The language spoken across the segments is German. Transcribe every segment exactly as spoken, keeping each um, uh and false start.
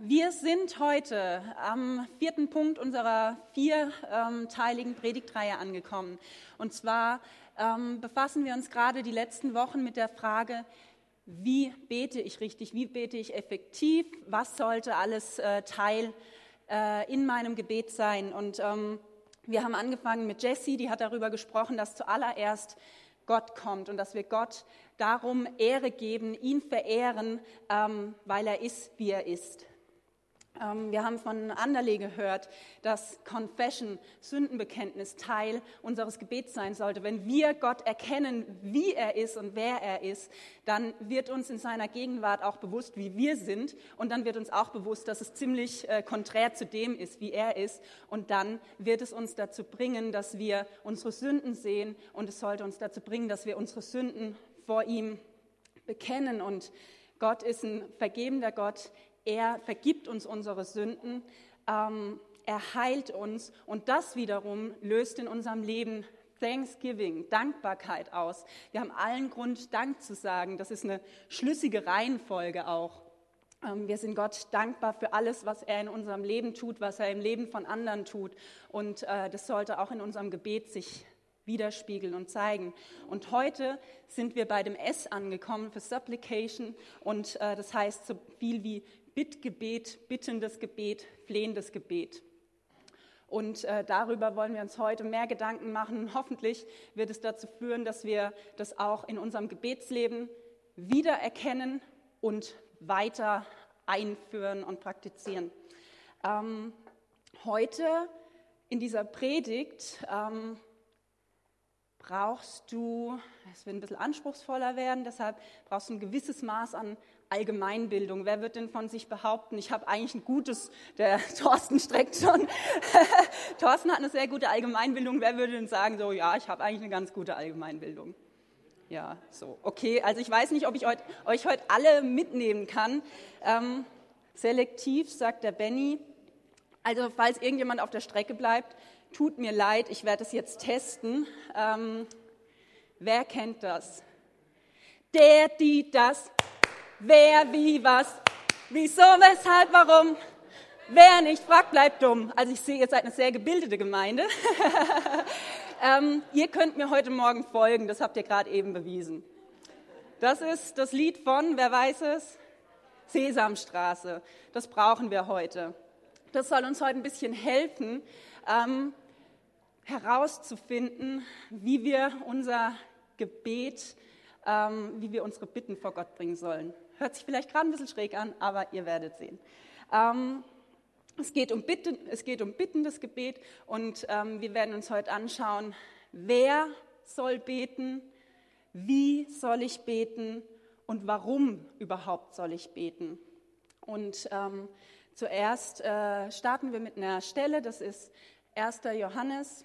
Wir sind heute am vierten Punkt unserer vierteiligen Predigtreihe angekommen. Und zwar ähm, befassen wir uns gerade die letzten Wochen mit der Frage, wie bete ich richtig, wie bete ich effektiv, was sollte alles äh, Teil äh, in meinem Gebet sein. Und ähm, wir haben angefangen mit Jessie, die hat darüber gesprochen, dass zuallererst Gott kommt und dass wir Gott darum Ehre geben, ihn verehren, ähm, weil er ist, wie er ist. Ähm, wir haben von Anderle gehört, dass Confession, Sündenbekenntnis, Teil unseres Gebets sein sollte. Wenn wir Gott erkennen, wie er ist und wer er ist, dann wird uns in seiner Gegenwart auch bewusst, wie wir sind. Und dann wird uns auch bewusst, dass es ziemlich äh, konträr zu dem ist, wie er ist. Und dann wird es uns dazu bringen, dass wir unsere Sünden sehen. Und es sollte uns dazu bringen, dass wir unsere Sünden vor ihm bekennen. Und Gott ist ein vergebender Gott. Er vergibt uns unsere Sünden, ähm, er heilt uns und das wiederum löst in unserem Leben Thanksgiving, Dankbarkeit aus. Wir haben allen Grund, Dank zu sagen. Das ist eine schlüssige Reihenfolge auch. Ähm, wir sind Gott dankbar für alles, was er in unserem Leben tut, was er im Leben von anderen tut. Und äh, das sollte auch in unserem Gebet sich widerspiegeln und zeigen. Und heute sind wir bei dem S angekommen für Supplication und äh, das heißt so viel wie Bittgebet, bittendes Gebet, flehendes Gebet. Und äh, darüber wollen wir uns heute mehr Gedanken machen. Hoffentlich wird es dazu führen, dass wir das auch in unserem Gebetsleben wiedererkennen und weiter einführen und praktizieren. Ähm, heute in dieser Predigt ähm, brauchst du, es wird ein bisschen anspruchsvoller werden, deshalb brauchst du ein gewisses Maß an Allgemeinbildung. Wer wird denn von sich behaupten, ich habe eigentlich ein gutes, der Thorsten streckt schon, Thorsten hat eine sehr gute Allgemeinbildung, wer würde denn sagen, so ja, ich habe eigentlich eine ganz gute Allgemeinbildung? Ja, so, okay, also ich weiß nicht, ob ich heut, euch heute alle mitnehmen kann. Ähm, selektiv, sagt der Benny, also falls irgendjemand auf der Strecke bleibt, tut mir leid, ich werde es jetzt testen. Ähm, wer kennt das? Der, die, das. Wer, wie, was, wieso, weshalb, warum, wer nicht fragt, bleibt dumm. Also ich sehe, ihr seid eine sehr gebildete Gemeinde. ähm, ihr könnt mir heute Morgen folgen, das habt ihr gerade eben bewiesen. Das ist das Lied von, wer weiß es? Sesamstraße. Das brauchen wir heute. Das soll uns heute ein bisschen helfen, ähm, herauszufinden, wie wir unser Gebet, ähm, wie wir unsere Bitten vor Gott bringen sollen. Hört sich vielleicht gerade ein bisschen schräg an, aber ihr werdet sehen. Ähm, es geht um Bitten, es geht um bittendes Gebet und ähm, wir werden uns heute anschauen, wer soll beten, wie soll ich beten und warum überhaupt soll ich beten. Und ähm, zuerst äh, starten wir mit einer Stelle, das ist erster Johannes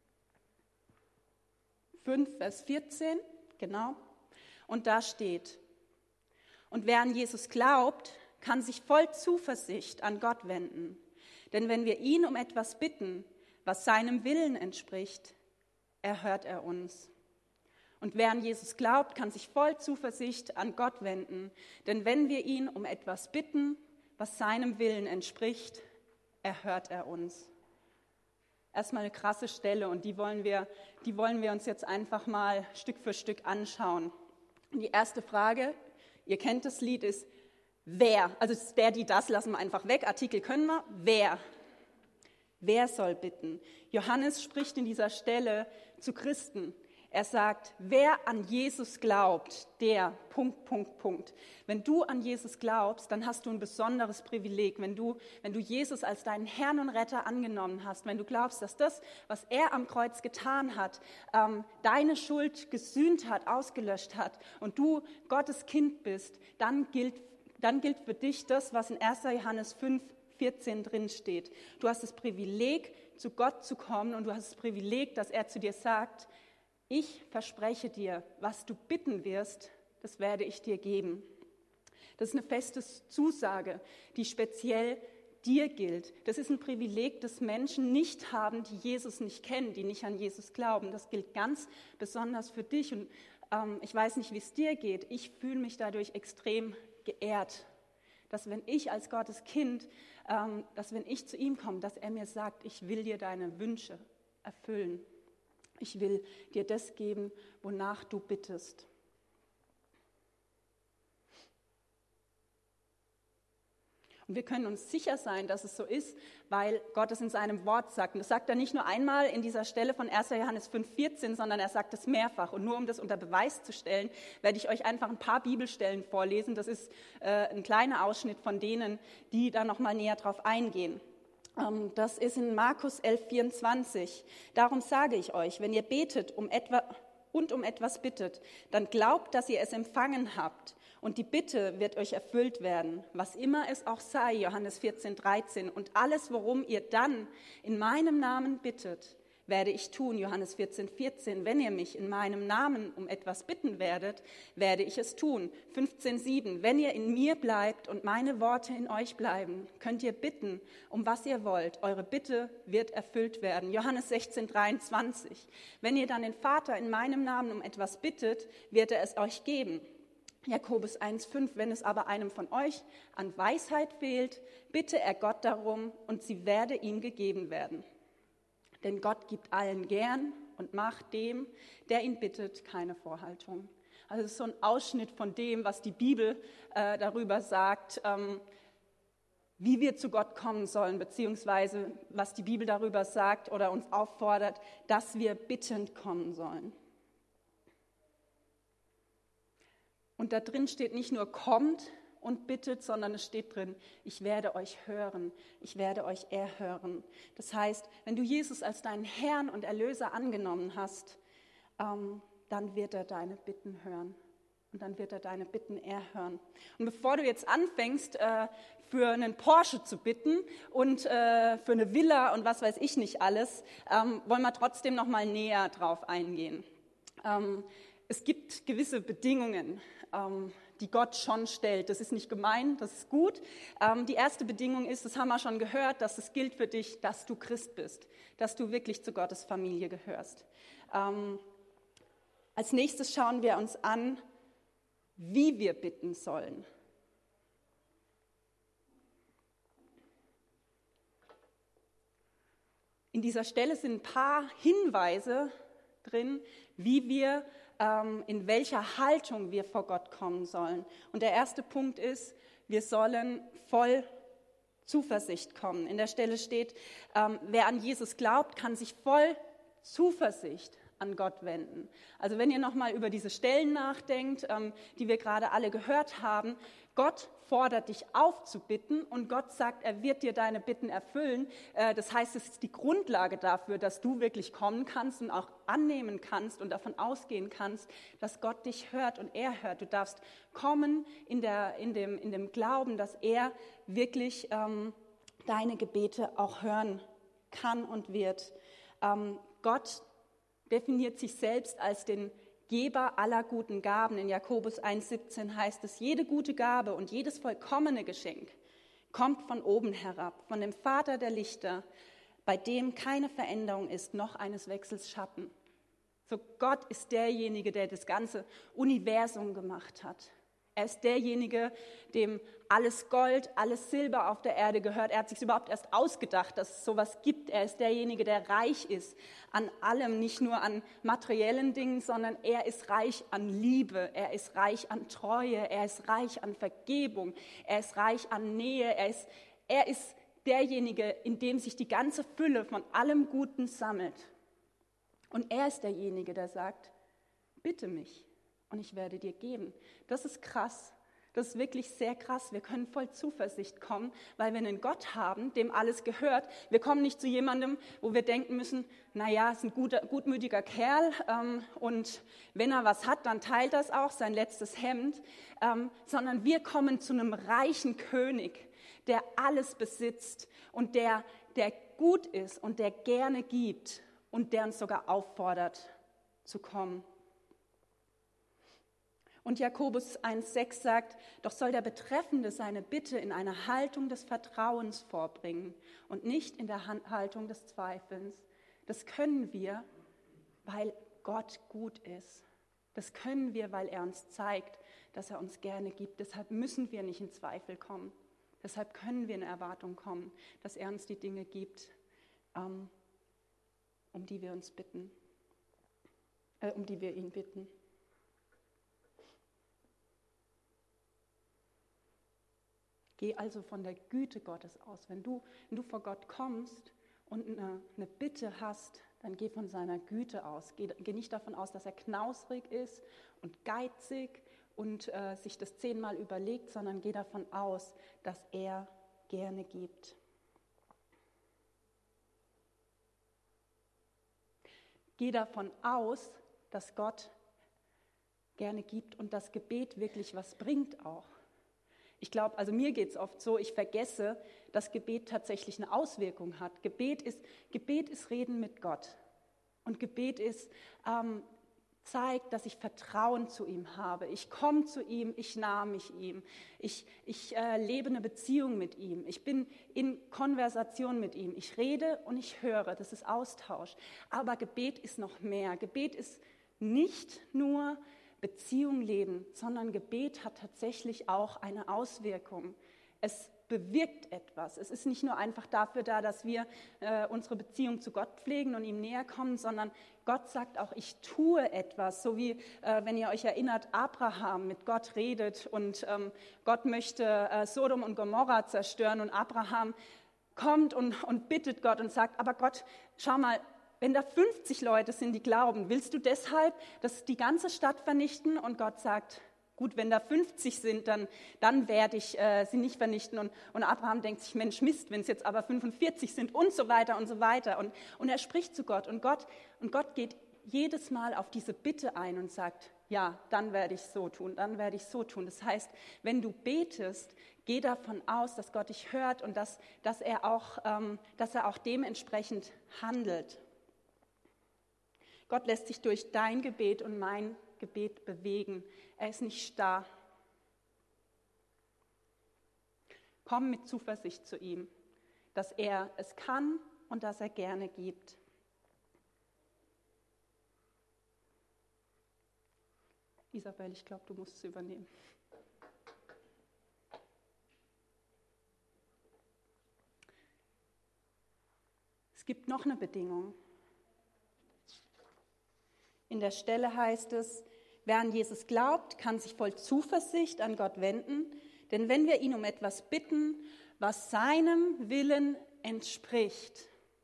fünf, Vers vierzehn, genau. Und da steht: Und wer an Jesus glaubt, kann sich voll Zuversicht an Gott wenden. Denn wenn wir ihn um etwas bitten, was seinem Willen entspricht, erhört er uns. Und wer an Jesus glaubt, kann sich voll Zuversicht an Gott wenden. Denn wenn wir ihn um etwas bitten, was seinem Willen entspricht, erhört er uns. Erstmal eine krasse Stelle und die wollen wir, die wollen wir uns jetzt einfach mal Stück für Stück anschauen. Und die erste Frage, ihr kennt das Lied, ist wer? Also das der, die, das lassen wir einfach weg. Artikel können wir. Wer? Wer soll bitten? Johannes spricht in dieser Stelle zu Christen. Er sagt, wer an Jesus glaubt, der, Punkt, Punkt, Punkt. Wenn du an Jesus glaubst, dann hast du ein besonderes Privileg. Wenn du, wenn du Jesus als deinen Herrn und Retter angenommen hast, wenn du glaubst, dass das, was er am Kreuz getan hat, ähm, deine Schuld gesühnt hat, ausgelöscht hat und du Gottes Kind bist, dann gilt, dann gilt für dich das, was in erster Johannes fünf, vierzehn drin steht. Du hast das Privileg, zu Gott zu kommen und du hast das Privileg, dass er zu dir sagt, ich verspreche dir, was du bitten wirst, das werde ich dir geben. Das ist eine feste Zusage, die speziell dir gilt. Das ist ein Privileg, das Menschen nicht haben, die Jesus nicht kennen, die nicht an Jesus glauben. Das gilt ganz besonders für dich. Und ähm, ich weiß nicht, wie es dir geht. Ich fühle mich dadurch extrem geehrt, Dass wenn ich als Gottes Kind, ähm, dass wenn ich zu ihm komme, dass er mir sagt, ich will dir deine Wünsche erfüllen. Ich will dir das geben, wonach du bittest. Und wir können uns sicher sein, dass es so ist, weil Gott es in seinem Wort sagt. Und das sagt er nicht nur einmal in dieser Stelle von erster Johannes fünf vierzehn, sondern er sagt es mehrfach. Und nur um das unter Beweis zu stellen, werde ich euch einfach ein paar Bibelstellen vorlesen. Das ist äh, ein kleiner Ausschnitt von denen, die da nochmal näher drauf eingehen. Ähm, das ist in Markus elf vierundzwanzig. Darum sage ich euch, wenn ihr betet um etwa, und um etwas bittet, dann glaubt, dass ihr es empfangen habt. Und die Bitte wird euch erfüllt werden, was immer es auch sei, Johannes vierzehn dreizehn. Und alles, worum ihr dann in meinem Namen bittet, werde ich tun, Johannes vierzehn vierzehn. Wenn ihr mich in meinem Namen um etwas bitten werdet, werde ich es tun. fünfzehn sieben. Wenn ihr in mir bleibt und meine Worte in euch bleiben, könnt ihr bitten, um was ihr wollt. Eure Bitte wird erfüllt werden. Johannes sechzehn dreiundzwanzig. Wenn ihr dann den Vater in meinem Namen um etwas bittet, wird er es euch geben. Jakobus eins fünf, wenn es aber einem von euch an Weisheit fehlt, bitte er Gott darum und sie werde ihm gegeben werden. Denn Gott gibt allen gern und macht dem, der ihn bittet, keine Vorhaltung. Also es ist so ein Ausschnitt von dem, was die Bibel äh, darüber sagt, ähm, wie wir zu Gott kommen sollen, beziehungsweise was die Bibel darüber sagt oder uns auffordert, dass wir bittend kommen sollen. Und da drin steht nicht nur kommt und bittet, sondern es steht drin, ich werde euch hören, ich werde euch erhören. Das heißt, wenn du Jesus als deinen Herrn und Erlöser angenommen hast, ähm, dann wird er deine Bitten hören und dann wird er deine Bitten erhören. Und bevor du jetzt anfängst, äh, für einen Porsche zu bitten und äh, für eine Villa und was weiß ich nicht alles, ähm, wollen wir trotzdem noch mal näher drauf eingehen. Ähm, es gibt gewisse Bedingungen, ähm, die Gott schon stellt. Das ist nicht gemein, das ist gut. Ähm, die erste Bedingung ist, das haben wir schon gehört, dass es gilt für dich, dass du Christ bist, dass du wirklich zu Gottes Familie gehörst. Ähm, als nächstes schauen wir uns an, wie wir bitten sollen. In dieser Stelle sind ein paar Hinweise drin, wie wir, ähm, in welcher Haltung wir vor Gott kommen sollen. Und der erste Punkt ist, wir sollen voll Zuversicht kommen. In der Stelle steht, ähm, wer an Jesus glaubt, kann sich voll Zuversicht an Gott wenden. Also wenn ihr nochmal über diese Stellen nachdenkt, ähm, die wir gerade alle gehört haben, Gott fordert dich auf zu bitten und Gott sagt, er wird dir deine Bitten erfüllen. Äh, das heißt, es ist die Grundlage dafür, dass du wirklich kommen kannst und auch annehmen kannst und davon ausgehen kannst, dass Gott dich hört und er hört. Du darfst kommen in, der, in, dem, in dem Glauben, dass er wirklich ähm, deine Gebete auch hören kann und wird. Ähm, Gott definiert sich selbst als den Geber aller guten Gaben. In Jakobus eins siebzehn heißt es, jede gute Gabe und jedes vollkommene Geschenk kommt von oben herab, von dem Vater der Lichter, bei dem keine Veränderung ist, noch eines Wechsels Schatten. So Gott ist derjenige, der das ganze Universum gemacht hat. Er ist derjenige, dem alles Gold, alles Silber auf der Erde gehört. Er hat sich überhaupt erst ausgedacht, dass es sowas gibt. Er ist derjenige, der reich ist an allem, nicht nur an materiellen Dingen, sondern er ist reich an Liebe, er ist reich an Treue, er ist reich an Vergebung, er ist reich an Nähe. Er ist, er ist derjenige, in dem sich die ganze Fülle von allem Guten sammelt. Und er ist derjenige, der sagt, bitte mich. Und ich werde dir geben. Das ist krass. Das ist wirklich sehr krass. Wir können voll Zuversicht kommen, weil wir einen Gott haben, dem alles gehört. Wir kommen nicht zu jemandem, wo wir denken müssen, naja, ist ein guter, gutmütiger Kerl ähm, und wenn er was hat, dann teilt das auch, sein letztes Hemd. Ähm, sondern wir kommen zu einem reichen König, der alles besitzt und der, der gut ist und der gerne gibt und der uns sogar auffordert zu kommen. Und Jakobus eins sechs sagt, doch soll der Betreffende seine Bitte in einer Haltung des Vertrauens vorbringen und nicht in der Haltung des Zweifelns. Das können wir, weil Gott gut ist. Das können wir, weil er uns zeigt, dass er uns gerne gibt. Deshalb müssen wir nicht in Zweifel kommen. Deshalb können wir in Erwartung kommen, dass er uns die Dinge gibt, ähm, um die wir uns bitten, äh, um die wir ihn bitten. Geh also von der Güte Gottes aus. Wenn du, wenn du vor Gott kommst und eine, eine Bitte hast, dann geh von seiner Güte aus. Geh, geh nicht davon aus, dass er knausrig ist und geizig und äh, sich das zehnmal überlegt, sondern geh davon aus, dass er gerne gibt. Geh davon aus, dass Gott gerne gibt und das Gebet wirklich was bringt auch. Ich glaube, also mir geht es oft so, ich vergesse, dass Gebet tatsächlich eine Auswirkung hat. Gebet ist, Gebet ist Reden mit Gott. Und Gebet ist, ähm, zeigt, dass ich Vertrauen zu ihm habe. Ich komme zu ihm, ich nahe mich ihm. Ich, ich äh, lebe eine Beziehung mit ihm. Ich bin in Konversation mit ihm. Ich rede und ich höre. Das ist Austausch. Aber Gebet ist noch mehr. Gebet ist nicht nur Beziehung leben, sondern Gebet hat tatsächlich auch eine Auswirkung. Es bewirkt etwas. Es ist nicht nur einfach dafür da, dass wir äh, unsere Beziehung zu Gott pflegen und ihm näher kommen, sondern Gott sagt auch, ich tue etwas. So wie, äh, wenn ihr euch erinnert, Abraham mit Gott redet und ähm, Gott möchte äh, Sodom und Gomorra zerstören und Abraham kommt und, und bittet Gott und sagt, aber Gott, schau mal, wenn da fünfzig Leute sind, die glauben, willst du deshalb, dass die ganze Stadt vernichten? Und Gott sagt, gut, wenn da fünfzig sind, dann, dann werde ich äh, sie nicht vernichten. Und, und Abraham denkt sich, Mensch, Mist, wenn es jetzt aber fünfundvierzig sind und so weiter und so weiter. Und, und er spricht zu Gott und, Gott und Gott geht jedes Mal auf diese Bitte ein und sagt, ja, dann werde ich so tun, dann werde ich so tun. Das heißt, wenn du betest, geh davon aus, dass Gott dich hört und dass, dass, er, auch, ähm, dass er auch dementsprechend handelt. Gott lässt sich durch dein Gebet und mein Gebet bewegen. Er ist nicht starr. Komm mit Zuversicht zu ihm, dass er es kann und dass er gerne gibt. Isabel, ich glaube, du musst es übernehmen. Es gibt noch eine Bedingung. In der Stelle heißt es, wer an Jesus glaubt, kann sich voll Zuversicht an Gott wenden, denn wenn wir ihn um etwas bitten, was seinem Willen entspricht,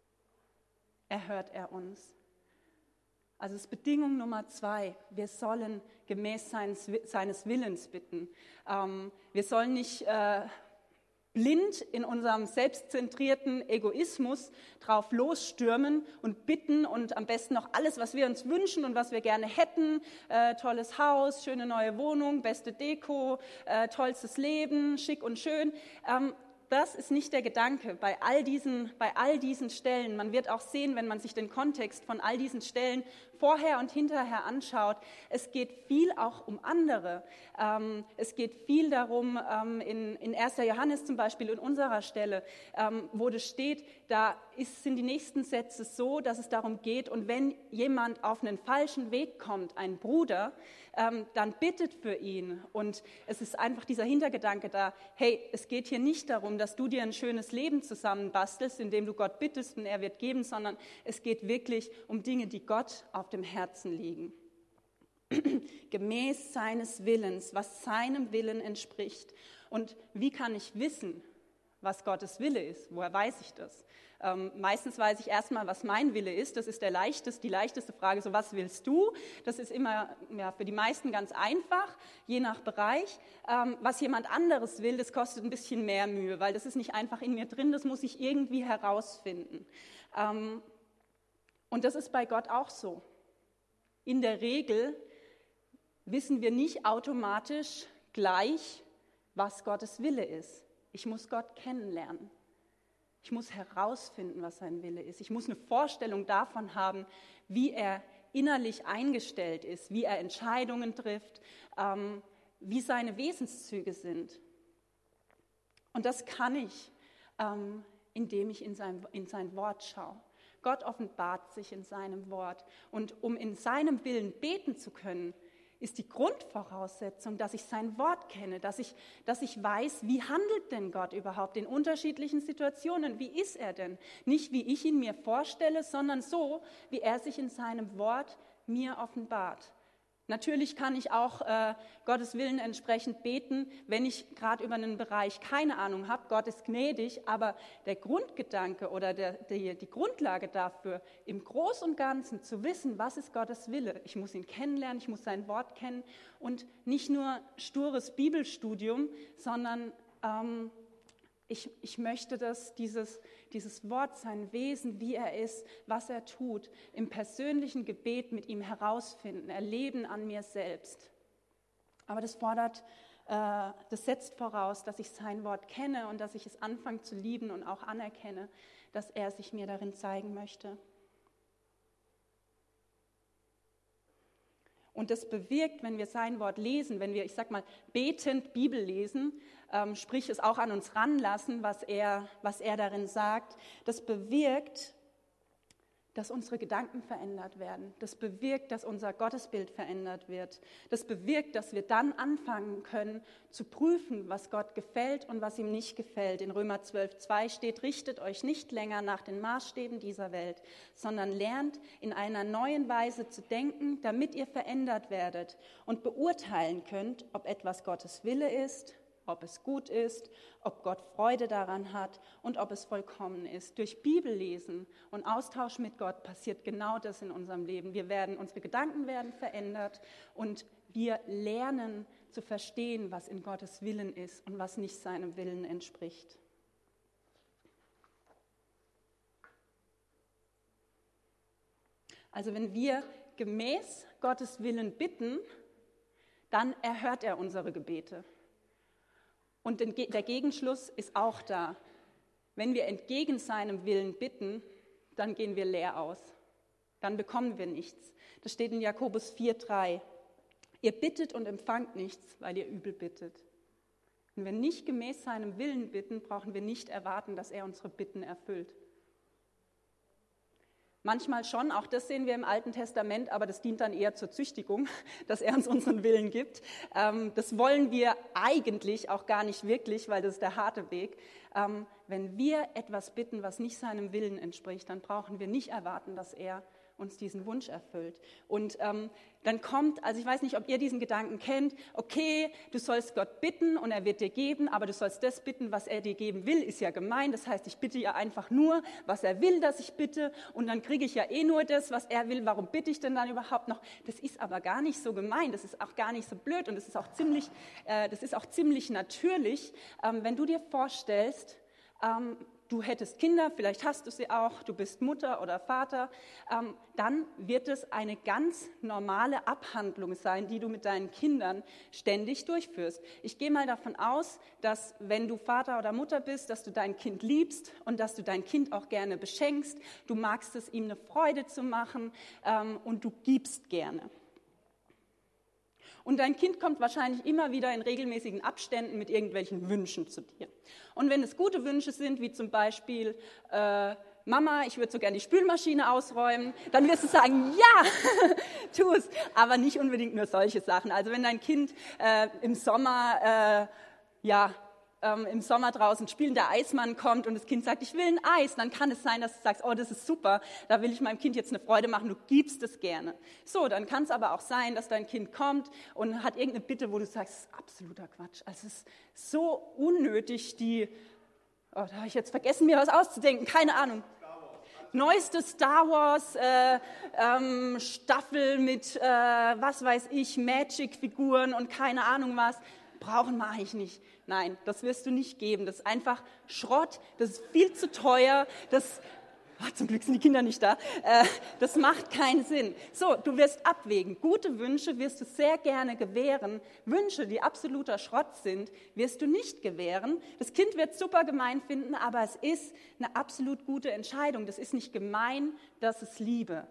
erhört er uns. Also das ist Bedingung Nummer zwei, wir sollen gemäß seines, seines Willens bitten. Ähm, wir sollen nicht äh, blind in unserem selbstzentrierten Egoismus drauf losstürmen und bitten und am besten noch alles, was wir uns wünschen und was wir gerne hätten, äh, tolles Haus, schöne neue Wohnung, beste Deko, äh, tollstes Leben, schick und schön. Ähm, das ist nicht der Gedanke bei all diesen, bei all diesen Stellen. Man wird auch sehen, wenn man sich den Kontext von all diesen Stellen vorher und hinterher anschaut, es geht viel auch um andere. Ähm, es geht viel darum, ähm, in, in erster Johannes zum Beispiel, in unserer Stelle, ähm, wo das steht, da ist, sind die nächsten Sätze so, dass es darum geht, und wenn jemand auf einen falschen Weg kommt, ein Bruder, ähm, dann bittet für ihn. Und es ist einfach dieser Hintergedanke da, hey, es geht hier nicht darum, dass du dir ein schönes Leben zusammenbastelst, indem du Gott bittest und er wird geben, sondern es geht wirklich um Dinge, die Gott auf dem Herzen liegen. Gemäß seines Willens, was seinem Willen entspricht. Und wie kann ich wissen, was Gottes Wille ist? Woher weiß ich das? Ähm, meistens weiß ich erstmal, was mein Wille ist. Das ist der leichteste, die leichteste Frage. So, was willst du? Das ist immer ja, für die meisten ganz einfach, je nach Bereich. Ähm, was jemand anderes will, das kostet ein bisschen mehr Mühe, weil das ist nicht einfach in mir drin, das muss ich irgendwie herausfinden. Ähm, und das ist bei Gott auch so. In der Regel wissen wir nicht automatisch gleich, was Gottes Wille ist. Ich muss Gott kennenlernen. Ich muss herausfinden, was sein Wille ist. Ich muss eine Vorstellung davon haben, wie er innerlich eingestellt ist, wie er Entscheidungen trifft, ähm, wie seine Wesenszüge sind. Und das kann ich, ähm, indem ich in sein, in sein Wort schaue. Gott offenbart sich in seinem Wort. Und um in seinem Willen beten zu können, ist die Grundvoraussetzung, dass ich sein Wort kenne, dass ich, dass ich weiß, wie handelt denn Gott überhaupt in unterschiedlichen Situationen, wie ist er denn? Nicht wie ich ihn mir vorstelle, sondern so, wie er sich in seinem Wort mir offenbart. Natürlich kann ich auch äh, Gottes Willen entsprechend beten, wenn ich gerade über einen Bereich keine Ahnung habe. Gott ist gnädig, aber der Grundgedanke oder der, die, die Grundlage dafür, im Großen und Ganzen zu wissen, was ist Gottes Wille. Ich muss ihn kennenlernen, ich muss sein Wort kennen und nicht nur stures Bibelstudium, sondern ähm, Ich, ich möchte, dass dieses, dieses Wort, sein Wesen, wie er ist, was er tut, im persönlichen Gebet mit ihm herausfinden, erleben an mir selbst. Aber das fordert, äh, das setzt voraus, dass ich sein Wort kenne und dass ich es anfange zu lieben und auch anerkenne, dass er sich mir darin zeigen möchte. Und das bewirkt, wenn wir sein Wort lesen, wenn wir, ich sag mal, betend Bibel lesen, ähm, sprich es auch an uns ranlassen, was er, was er darin sagt, das bewirkt, dass unsere Gedanken verändert werden. Das bewirkt, dass unser Gottesbild verändert wird. Das bewirkt, dass wir dann anfangen können zu prüfen, was Gott gefällt und was ihm nicht gefällt. In Römer zwölf zwei steht, richtet euch nicht länger nach den Maßstäben dieser Welt, sondern lernt in einer neuen Weise zu denken, damit ihr verändert werdet und beurteilen könnt, ob etwas Gottes Wille ist, ob es gut ist, ob Gott Freude daran hat und ob es vollkommen ist. Durch Bibellesen und Austausch mit Gott passiert genau das in unserem Leben. Wir werden, unsere Gedanken werden verändert und wir lernen zu verstehen, was in Gottes Willen ist und was nicht seinem Willen entspricht. Also wenn wir gemäß Gottes Willen bitten, dann erhört er unsere Gebete. Und der Gegenschluss ist auch da. Wenn wir entgegen seinem Willen bitten, dann gehen wir leer aus. Dann bekommen wir nichts. Das steht in Jakobus vier drei. Ihr bittet und empfangt nichts, weil ihr übel bittet. Wenn wir nicht gemäß seinem Willen bitten, brauchen wir nicht erwarten, dass er unsere Bitten erfüllt. Manchmal schon, auch das sehen wir im Alten Testament, aber das dient dann eher zur Züchtigung, dass er uns unseren Willen gibt. Das wollen wir eigentlich auch gar nicht wirklich, weil das ist der harte Weg. Wenn wir etwas bitten, was nicht seinem Willen entspricht, dann brauchen wir nicht erwarten, dass er uns diesen Wunsch erfüllt. Und ähm, dann kommt, also ich weiß nicht, ob ihr diesen Gedanken kennt, okay, du sollst Gott bitten und er wird dir geben, aber du sollst das bitten, was er dir geben will, ist ja gemein. Das heißt, ich bitte ja einfach nur, was er will, dass ich bitte und dann kriege ich ja eh nur das, was er will. Warum bitte ich denn dann überhaupt noch? Das ist aber gar nicht so gemein, das ist auch gar nicht so blöd und das ist auch ziemlich, äh, das ist auch ziemlich natürlich, ähm, wenn du dir vorstellst, ähm, du hättest Kinder, vielleicht hast du sie auch, du bist Mutter oder Vater, ähm, dann wird es eine ganz normale Abhandlung sein, die du mit deinen Kindern ständig durchführst. Ich gehe mal davon aus, dass wenn du Vater oder Mutter bist, dass du dein Kind liebst und dass du dein Kind auch gerne beschenkst. Du magst es, ihm eine Freude zu machen ähm, und du gibst gerne. Und dein Kind kommt wahrscheinlich immer wieder in regelmäßigen Abständen mit irgendwelchen Wünschen zu dir. Und wenn es gute Wünsche sind, wie zum Beispiel, äh, Mama, ich würde so gerne die Spülmaschine ausräumen, dann wirst du sagen, ja, tu es. Aber nicht unbedingt nur solche Sachen. Also wenn dein Kind äh, im Sommer, äh, ja, ähm, im Sommer draußen spielen, der Eismann kommt und das Kind sagt, ich will ein Eis, dann kann es sein, dass du sagst, oh, das ist super, da will ich meinem Kind jetzt eine Freude machen, du gibst es gerne. So, dann kann es aber auch sein, dass dein Kind kommt und hat irgendeine Bitte, wo du sagst, das ist absoluter Quatsch. Also es ist so unnötig, die, oh, da habe ich jetzt vergessen, mir was auszudenken, keine Ahnung. Neueste Star Wars äh, ähm, Staffel mit, äh, was weiß ich, Magic-Figuren und keine Ahnung was, brauchen wir eigentlich nicht. Nein, das wirst du nicht geben. Das ist einfach Schrott, das ist viel zu teuer, das, oh, zum Glück sind die Kinder nicht da, äh, das macht keinen Sinn. So, du wirst abwägen. Gute Wünsche wirst du sehr gerne gewähren. Wünsche, die absoluter Schrott sind, wirst du nicht gewähren. Das Kind wird super gemein finden, aber es ist eine absolut gute Entscheidung. Das ist nicht gemein, das ist Liebe.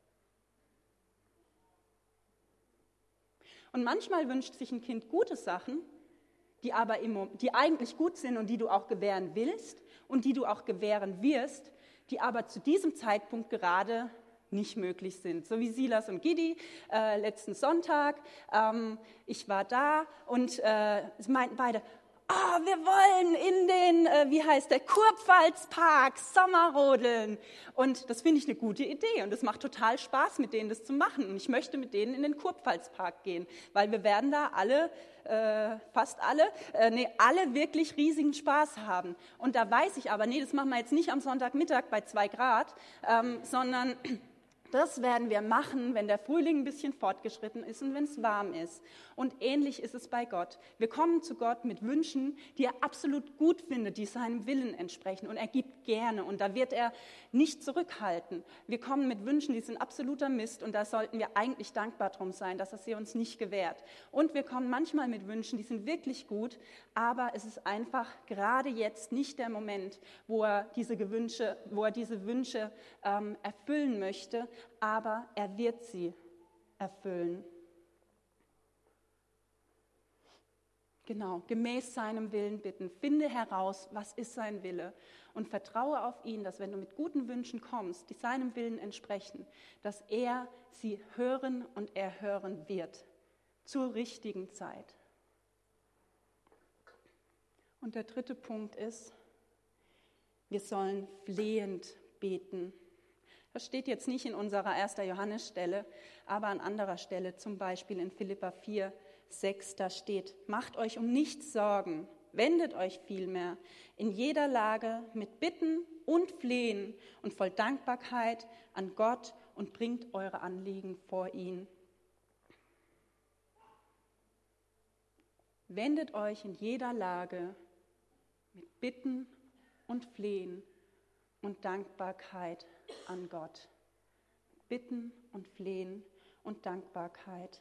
Und manchmal wünscht sich ein Kind gute Sachen, die aber im, die eigentlich gut sind und die du auch gewähren willst und die du auch gewähren wirst, die aber zu diesem Zeitpunkt gerade nicht möglich sind. So wie Silas und Gidi äh, letzten Sonntag. Ähm, ich war da und äh, sie meinten beide, oh, wir wollen in den, äh, wie heißt der, Kurpfalzpark Sommerrodeln. Und das finde ich eine gute Idee und es macht total Spaß, mit denen das zu machen. Und ich möchte mit denen in den Kurpfalzpark gehen, weil wir werden da alle, äh, fast alle, äh, nee, alle wirklich riesigen Spaß haben. Und da weiß ich aber, nee, das machen wir jetzt nicht am Sonntagmittag bei zwei Grad, ähm, sondern das werden wir machen, wenn der Frühling ein bisschen fortgeschritten ist und wenn es warm ist. Und ähnlich ist es bei Gott. Wir kommen zu Gott mit Wünschen, die er absolut gut findet, die seinem Willen entsprechen. Und er gibt gerne und da wird er nicht zurückhalten. Wir kommen mit Wünschen, die sind absoluter Mist und da sollten wir eigentlich dankbar drum sein, dass er sie uns nicht gewährt. Und wir kommen manchmal mit Wünschen, die sind wirklich gut, aber es ist einfach gerade jetzt nicht der Moment, wo er diese Gewünsche, wo er diese Wünsche ähm, erfüllen möchte, aber er wird sie erfüllen. Genau, gemäß seinem Willen bitten. Finde heraus, was ist sein Wille und vertraue auf ihn, dass wenn du mit guten Wünschen kommst, die seinem Willen entsprechen, dass er sie hören und erhören wird, zur richtigen Zeit. Und der dritte Punkt ist, wir sollen flehend beten. Das steht jetzt nicht in unserer ersten Johannesstelle, aber an anderer Stelle, zum Beispiel in Philipper vier, sechs, da steht, macht euch um nichts Sorgen, wendet euch vielmehr in jeder Lage mit Bitten und Flehen und voll Dankbarkeit an Gott und bringt eure Anliegen vor ihn. Wendet euch in jeder Lage mit Bitten und Flehen und Dankbarkeit an Gott. Bitten und Flehen und Dankbarkeit.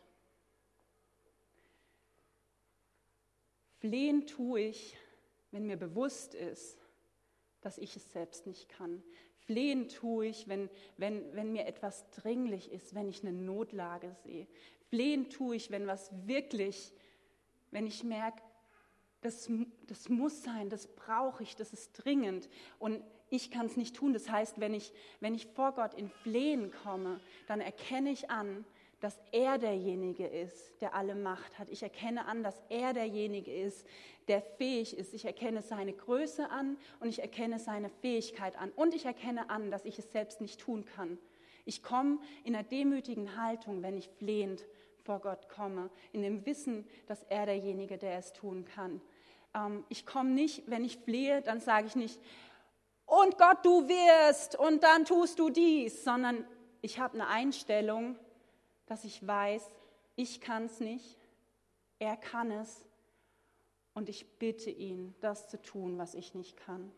Flehen tue ich, wenn mir bewusst ist, dass ich es selbst nicht kann. Flehen tue ich, wenn, wenn, wenn mir etwas dringlich ist, wenn ich eine Notlage sehe. Flehen tue ich, wenn was wirklich, wenn ich merke, das, das muss sein, das brauche ich, das ist dringend und ich kann es nicht tun. Das heißt, wenn ich, wenn ich vor Gott in Flehen komme, dann erkenne ich an, dass er derjenige ist, der alle Macht hat. Ich erkenne an, dass er derjenige ist, der fähig ist. Ich erkenne seine Größe an und ich erkenne seine Fähigkeit an. Und ich erkenne an, dass ich es selbst nicht tun kann. Ich komme in einer demütigen Haltung, wenn ich flehend vor Gott komme, in dem Wissen, dass er derjenige, der es tun kann. Ähm, ich komme nicht, wenn ich flehe, dann sage ich nicht, und Gott, du wirst und dann tust du dies, sondern ich habe eine Einstellung, dass ich weiß, ich kann es nicht, er kann es und ich bitte ihn, das zu tun, was ich nicht kann.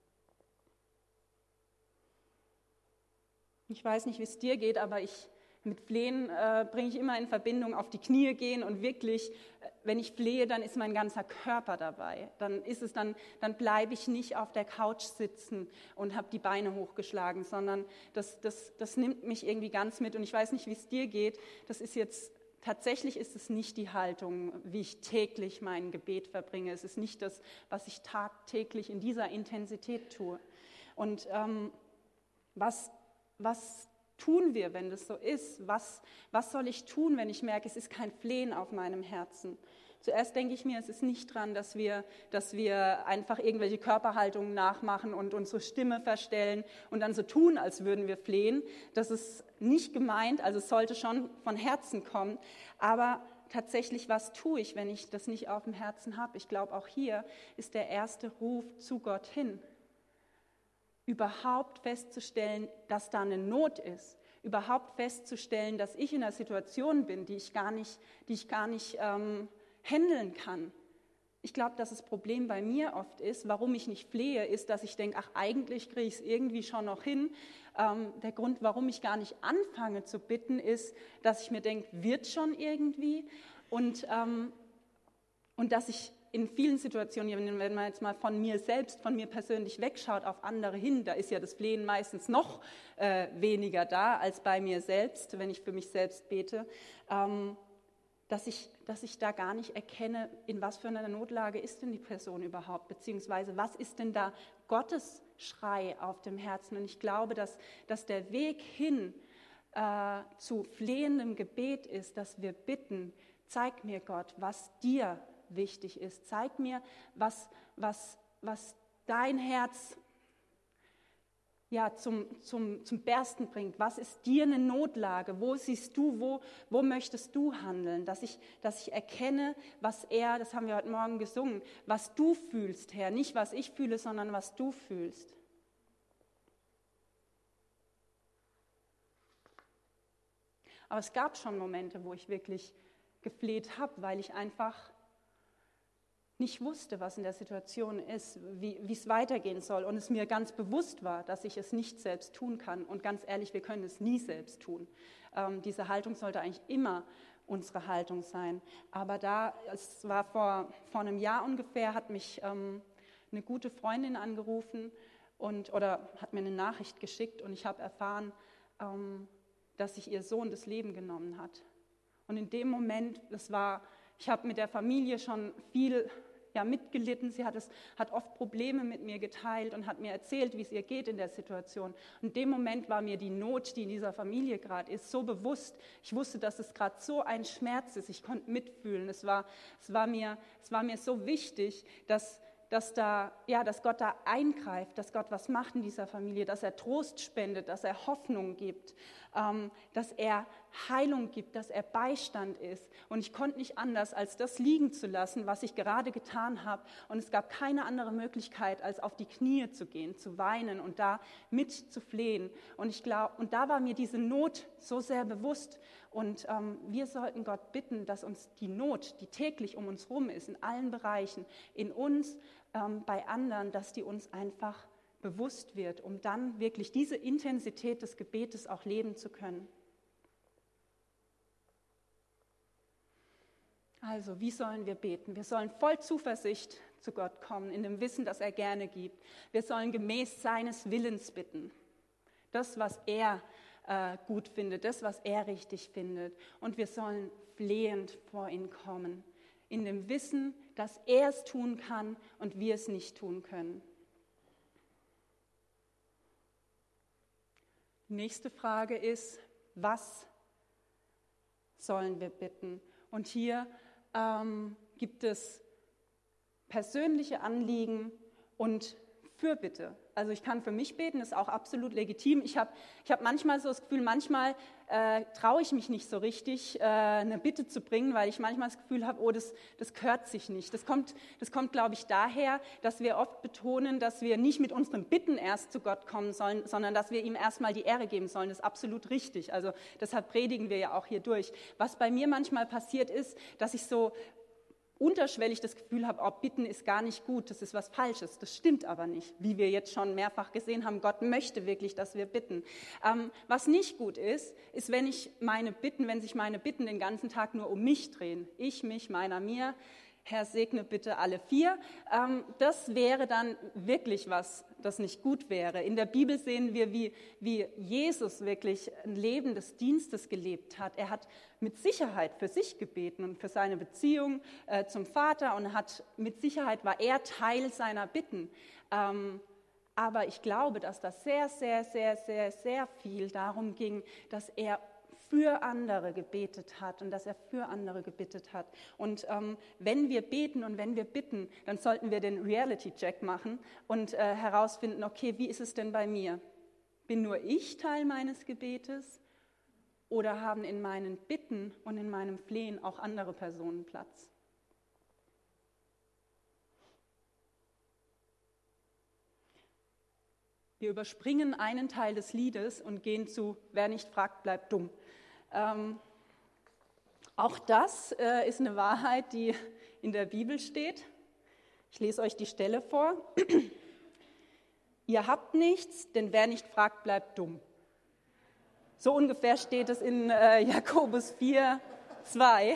Ich weiß nicht, wie es dir geht, aber ich mit Flehen äh, bringe ich immer in Verbindung auf die Knie gehen und wirklich, äh, wenn ich flehe, dann ist mein ganzer Körper dabei. Dann ist es, dann, dann bleibe ich nicht auf der Couch sitzen und habe die Beine hochgeschlagen, sondern das, das, das nimmt mich irgendwie ganz mit. Und ich weiß nicht, wie es dir geht. Das ist jetzt tatsächlich ist es nicht die Haltung, wie ich täglich mein Gebet verbringe. Es ist nicht das, was ich tagtäglich in dieser Intensität tue. Und ähm, was was tun wir, wenn das so ist? Was, was soll ich tun, wenn ich merke, es ist kein Flehen auf meinem Herzen? Zuerst denke ich mir, es ist nicht dran, dass wir, dass wir einfach irgendwelche Körperhaltungen nachmachen und unsere Stimme verstellen und dann so tun, als würden wir flehen. Das ist nicht gemeint, also es sollte schon von Herzen kommen. Aber tatsächlich, was tue ich, wenn ich das nicht auf dem Herzen habe? Ich glaube, auch hier ist der erste Ruf zu Gott hin. Überhaupt festzustellen, dass da eine Not ist, überhaupt festzustellen, dass ich in einer Situation bin, die ich gar nicht, die ich gar nicht ähm, handeln kann. Ich glaube, dass das Problem bei mir oft ist, warum ich nicht flehe, ist, dass ich denke, ach, eigentlich kriege ich es irgendwie schon noch hin. Ähm, der Grund, warum ich gar nicht anfange zu bitten, ist, dass ich mir denke, wird schon irgendwie und, ähm, und dass ich in vielen Situationen, wenn man jetzt mal von mir selbst, von mir persönlich wegschaut auf andere hin, da ist ja das Flehen meistens noch äh, weniger da als bei mir selbst, wenn ich für mich selbst bete, ähm, dass ich, dass ich da gar nicht erkenne, in was für einer Notlage ist denn die Person überhaupt, beziehungsweise was ist denn da Gottes Schrei auf dem Herzen. Und ich glaube, dass, dass der Weg hin äh, zu flehendem Gebet ist, dass wir bitten, zeig mir Gott, was dir wichtig ist. Zeig mir, was, was, was dein Herz ja, zum, zum, zum Bersten bringt. Was ist dir eine Notlage? Wo siehst du, wo, wo möchtest du handeln? Dass ich, dass ich erkenne, was er, das haben wir heute Morgen gesungen, was du fühlst, Herr. Nicht, was ich fühle, sondern was du fühlst. Aber es gab schon Momente, wo ich wirklich gefleht habe, weil ich einfach nicht wusste, was in der Situation ist, wie wie es weitergehen soll und es mir ganz bewusst war, dass ich es nicht selbst tun kann. Und ganz ehrlich, wir können es nie selbst tun. Ähm, diese Haltung sollte eigentlich immer unsere Haltung sein. Aber da, es war vor, vor einem Jahr ungefähr, hat mich ähm, eine gute Freundin angerufen und, oder hat mir eine Nachricht geschickt und ich habe erfahren, ähm, dass sich ihr Sohn das Leben genommen hat. Und in dem Moment, das war, ich habe mit der Familie schon viel ja, mitgelitten. Sie hat, es, hat oft Probleme mit mir geteilt und hat mir erzählt, wie es ihr geht in der Situation. Und in dem Moment war mir die Not, die in dieser Familie gerade ist, so bewusst. Ich wusste, dass es gerade so ein Schmerz ist. Ich konnte mitfühlen. Es war, es war, mir, es war mir so wichtig, dass Dass, da, ja, dass Gott da eingreift, dass Gott was macht in dieser Familie, dass er Trost spendet, dass er Hoffnung gibt, ähm, dass er Heilung gibt, dass er Beistand ist. Und ich konnte nicht anders, als das liegen zu lassen, was ich gerade getan habe. Und es gab keine andere Möglichkeit, als auf die Knie zu gehen, zu weinen und da mitzuflehen. Und ich glaube, und da war mir diese Not so sehr bewusst. Und ähm, wir sollten Gott bitten, dass uns die Not, die täglich um uns herum ist, in allen Bereichen, in uns, ähm, bei anderen, dass die uns einfach bewusst wird, um dann wirklich diese Intensität des Gebetes auch leben zu können. Also, wie sollen wir beten? Wir sollen voll Zuversicht zu Gott kommen, in dem Wissen, dass er gerne gibt. Wir sollen gemäß seines Willens bitten. Das, was er äh, gut findet, das, was er richtig findet. Und wir sollen flehend vor ihn kommen, in dem Wissen, dass er es tun kann und wir es nicht tun können. Die nächste Frage ist, was sollen wir bitten? Und hier ähm, gibt es persönliche Anliegen und Fürbitte. Also ich kann für mich beten, das ist auch absolut legitim. Ich habe ich hab manchmal so das Gefühl, manchmal äh, traue ich mich nicht so richtig, äh, eine Bitte zu bringen, weil ich manchmal das Gefühl habe, oh, das, das gehört sich nicht. Das kommt, das kommt, glaube ich, daher, dass wir oft betonen, dass wir nicht mit unseren Bitten erst zu Gott kommen sollen, sondern dass wir ihm erstmal die Ehre geben sollen. Das ist absolut richtig. Also deshalb predigen wir ja auch hier durch. Was bei mir manchmal passiert ist, dass ich so unterschwellig das Gefühl habe, oh, bitten ist gar nicht gut, das ist was Falsches. Das stimmt aber nicht, wie wir jetzt schon mehrfach gesehen haben. Gott möchte wirklich, dass wir bitten. Ähm, was nicht gut ist, ist, wenn ich meine Bitten, wenn sich meine Bitten den ganzen Tag nur um mich drehen. Ich, mich, meiner, mir. Herr, segne bitte alle vier. Ähm, das wäre dann wirklich was, das nicht gut wäre. In der Bibel sehen wir, wie, wie Jesus wirklich ein Leben des Dienstes gelebt hat. Er hat mit Sicherheit für sich gebeten und für seine Beziehung äh, zum Vater und hat mit Sicherheit war er Teil seiner Bitten. Ähm, aber ich glaube, dass das sehr, sehr, sehr, sehr, sehr viel darum ging, dass er für andere gebetet hat und dass er für andere gebittet hat. Und ähm, wenn wir beten und wenn wir bitten, dann sollten wir den Reality-Check machen und äh, herausfinden, okay, wie ist es denn bei mir? Bin nur ich Teil meines Gebetes oder haben in meinen Bitten und in meinem Flehen auch andere Personen Platz? Wir überspringen einen Teil des Liedes und gehen zu, wer nicht fragt, bleibt dumm. Ähm, auch das äh, ist eine Wahrheit, die in der Bibel steht. Ich lese euch die Stelle vor. Ihr habt nichts, denn wer nicht fragt, bleibt dumm. So ungefähr steht es in äh, Jakobus vier, zwei.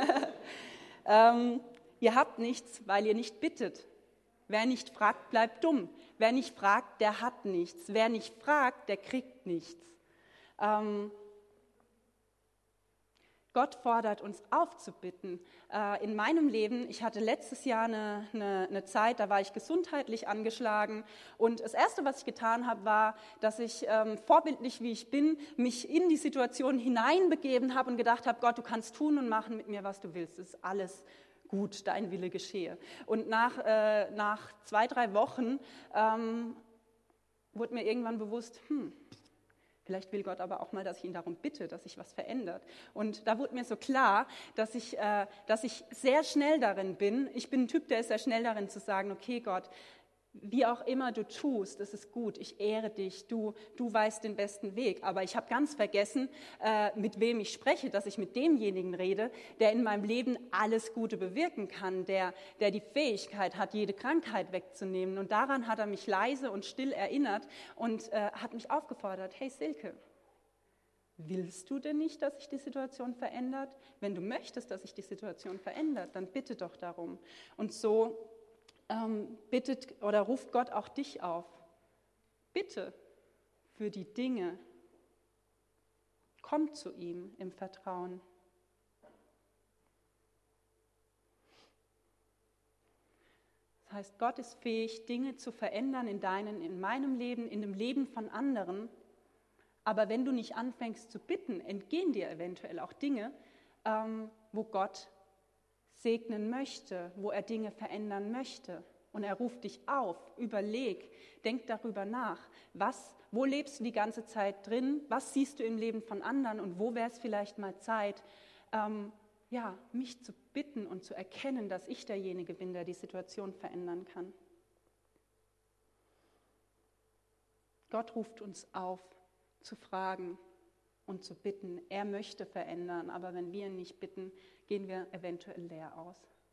ähm, ihr habt nichts, weil ihr nicht bittet. Wer nicht fragt, bleibt dumm. Wer nicht fragt, der hat nichts. Wer nicht fragt, der kriegt nichts. Ähm, Gott fordert uns auf zu bitten. Äh, in meinem Leben, ich hatte letztes Jahr eine, eine, eine Zeit, da war ich gesundheitlich angeschlagen und das Erste, was ich getan habe, war, dass ich, ähm, vorbildlich wie ich bin, mich in die Situation hineinbegeben habe und gedacht habe, Gott, du kannst tun und machen mit mir, was du willst, es ist alles gut, dein Wille geschehe. Und nach, äh, nach zwei, drei Wochen ähm, wurde mir irgendwann bewusst, hm, vielleicht will Gott aber auch mal, dass ich ihn darum bitte, dass sich was verändert. Und da wurde mir so klar, dass ich, äh, dass ich sehr schnell darin bin. Ich bin ein Typ, der ist sehr schnell darin zu sagen, okay Gott, wie auch immer du tust, es ist gut, ich ehre dich, du, du weißt den besten Weg. Aber ich habe ganz vergessen, äh, mit wem ich spreche, dass ich mit demjenigen rede, der in meinem Leben alles Gute bewirken kann, der, der die Fähigkeit hat, jede Krankheit wegzunehmen. Und daran hat er mich leise und still erinnert und äh, hat mich aufgefordert, hey Silke, willst du denn nicht, dass sich die Situation verändert? Wenn du möchtest, dass sich die Situation verändert, dann bitte doch darum. Und so Ähm, bittet oder ruft Gott auch dich auf. Bitte für die Dinge. Komm zu ihm im Vertrauen. Das heißt, Gott ist fähig, Dinge zu verändern in deinem, in meinem Leben, in dem Leben von anderen. Aber wenn du nicht anfängst zu bitten, entgehen dir eventuell auch Dinge, ähm, wo Gott segnen möchte, wo er Dinge verändern möchte. Und er ruft dich auf, überleg, denk darüber nach, was, wo lebst du die ganze Zeit drin, was siehst du im Leben von anderen und wo wäre es vielleicht mal Zeit, ähm, ja, mich zu bitten und zu erkennen, dass ich derjenige bin, der die Situation verändern kann. Gott ruft uns auf, zu fragen und zu bitten. Er möchte verändern, aber wenn wir ihn nicht bitten, gehen wir eventuell leer aus.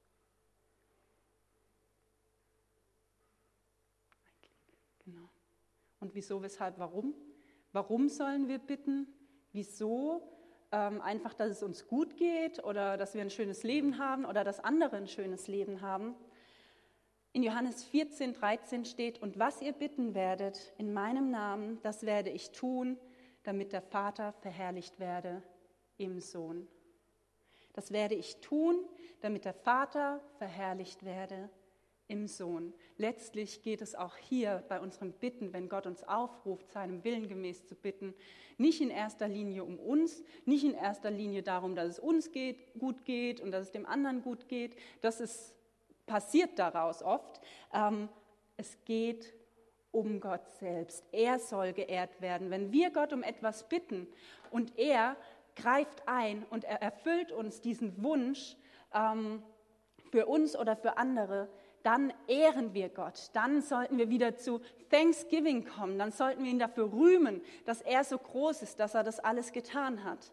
Genau. Und wieso, weshalb, warum? Warum sollen wir bitten? Wieso? Ähm, einfach, dass es uns gut geht oder dass wir ein schönes Leben haben oder dass andere ein schönes Leben haben. In Johannes vierzehn, dreizehn steht, und was ihr bitten werdet in meinem Namen, das werde ich tun, damit der Vater verherrlicht werde im Sohn. Das werde ich tun, damit der Vater verherrlicht werde im Sohn. Letztlich geht es auch hier bei unserem Bitten, wenn Gott uns aufruft, seinem Willen gemäß zu bitten, nicht in erster Linie um uns, nicht in erster Linie darum, dass es uns geht, gut geht und dass es dem anderen gut geht. Das ist, passiert daraus oft. Ähm, es geht um Gott selbst. Er soll geehrt werden. Wenn wir Gott um etwas bitten und er greift ein und er erfüllt uns diesen Wunsch ähm, für uns oder für andere, dann ehren wir Gott. Dann sollten wir wieder zu Thanksgiving kommen. Dann sollten wir ihn dafür rühmen, dass er so groß ist, dass er das alles getan hat.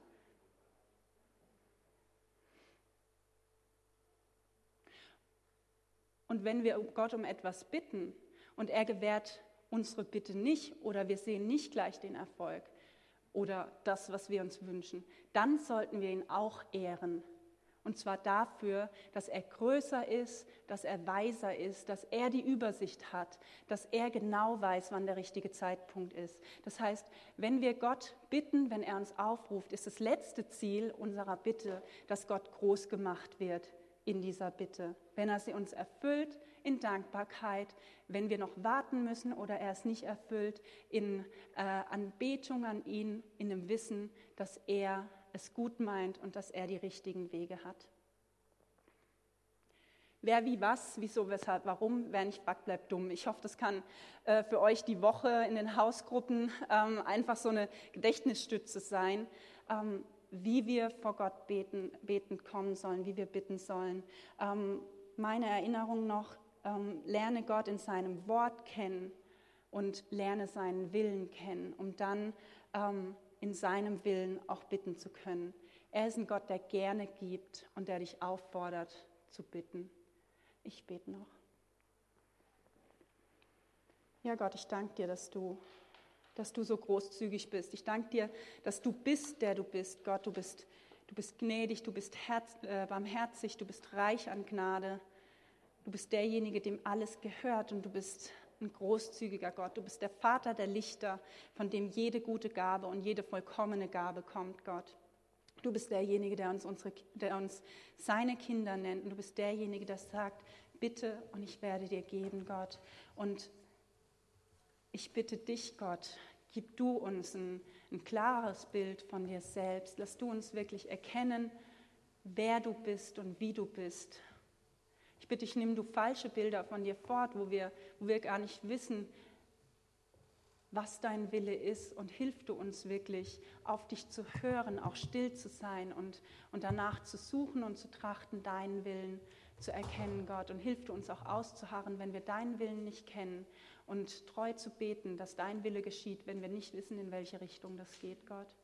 Und wenn wir Gott um etwas bitten und er gewährt unsere Bitte nicht oder wir sehen nicht gleich den Erfolg oder das, was wir uns wünschen, dann sollten wir ihn auch ehren. Und zwar dafür, dass er größer ist, dass er weiser ist, dass er die Übersicht hat, dass er genau weiß, wann der richtige Zeitpunkt ist. Das heißt, wenn wir Gott bitten, wenn er uns aufruft, ist das letzte Ziel unserer Bitte, dass Gott groß gemacht wird in dieser Bitte. Wenn er sie uns erfüllt, in Dankbarkeit, wenn wir noch warten müssen oder er es nicht erfüllt, in äh, Anbetung an ihn, in dem Wissen, dass er es gut meint und dass er die richtigen Wege hat. Wer wie was, wieso, weshalb, warum, wer nicht fragt, bleibt dumm. Ich hoffe, das kann äh, für euch die Woche in den Hausgruppen ähm, einfach so eine Gedächtnisstütze sein, ähm, wie wir vor Gott beten, betend kommen sollen, wie wir bitten sollen. Ähm, meine Erinnerung noch, ähm, lerne Gott in seinem Wort kennen und lerne seinen Willen kennen, um dann ähm, in seinem Willen auch bitten zu können. Er ist ein Gott, der gerne gibt und der dich auffordert zu bitten. Ich bete noch. Ja Gott, ich danke dir, dass du, dass du so großzügig bist. Ich danke dir, dass du bist, der du bist. Gott, du bist, du bist gnädig, du bist herz, äh, barmherzig, du bist reich an Gnade. Du bist derjenige, dem alles gehört und du bist ein großzügiger Gott. Du bist der Vater der Lichter, von dem jede gute Gabe und jede vollkommene Gabe kommt, Gott. Du bist derjenige, der uns, unsere, der uns seine Kinder nennt. Und du bist derjenige, der sagt, bitte und ich werde dir geben, Gott. Und ich bitte dich, Gott, gib du uns ein, ein klares Bild von dir selbst. Lass du uns wirklich erkennen, wer du bist und wie du bist. Ich bitte dich, nimm du falsche Bilder von dir fort, wo wir, wo wir gar nicht wissen, was dein Wille ist, und hilf du uns wirklich, auf dich zu hören, auch still zu sein und, und danach zu suchen und zu trachten, deinen Willen zu erkennen, Gott. Und hilf du uns auch auszuharren, wenn wir deinen Willen nicht kennen, und treu zu beten, dass dein Wille geschieht, wenn wir nicht wissen, in welche Richtung das geht, Gott.